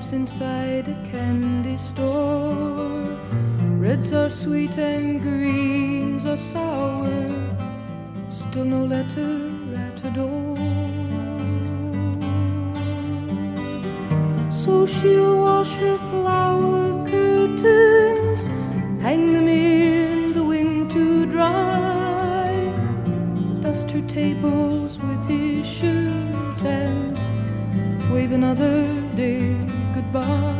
life's inside a candy store. Reds are sweet and greens are sour, still no letter at her door. So she'll wash her flower curtains, hang them in the wind to dry, dust her tables with his shirt, and wave another day goodbye.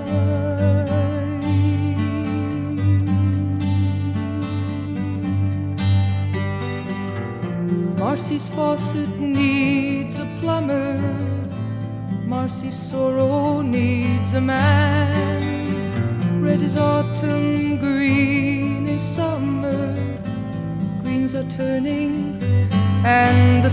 Marcy's faucet needs a plumber, Marcy's sorrow needs a man. Red is autumn, green is summer, greens are turning, and the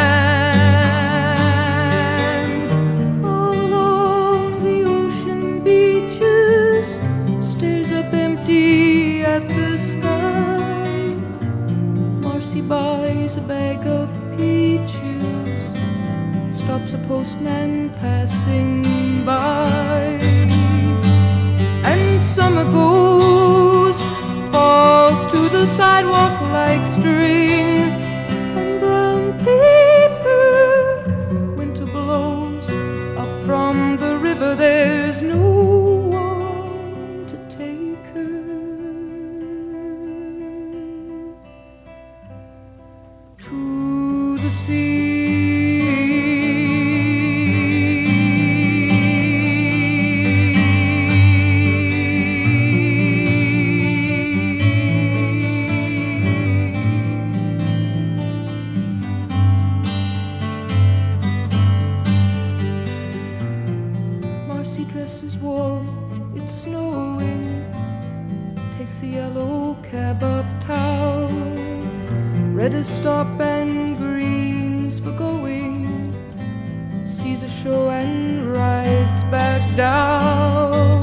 sand all along the ocean beaches stares up empty at the sky. Marcy buys a bag of peaches, stops a postman passing by, and summer goes, falls to the sidewalk like string, and brown paper. Winter blows up from the river, there's no one to take her to the sea. Marcy dresses warm, it's snowing, takes a yellow cab uptown. Red is stop and green's for going, sees a show and rides back down.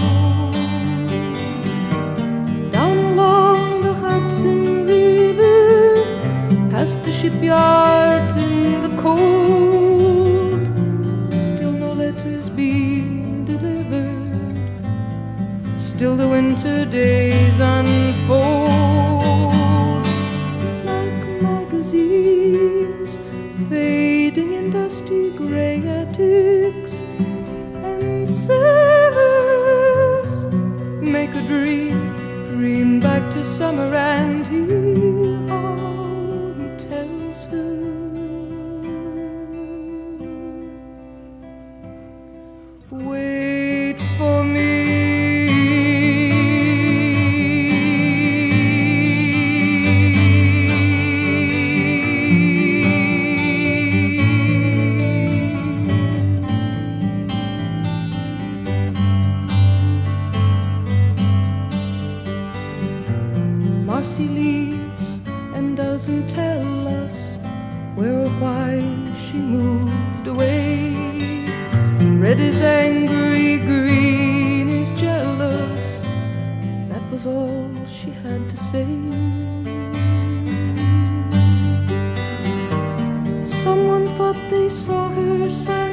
Down along the Hudson River, past the shipyards in the cold, still no letters being delivered, still the winter days unfold like magazines fading in dusty gray attics, and sailors make a dream back to summer, and hear how he tells her, wait for me. Marcy leaves and doesn't tell us where or why she moved away. Red is angry, green is jealous, that was all she had to say. Someone thought they saw her sad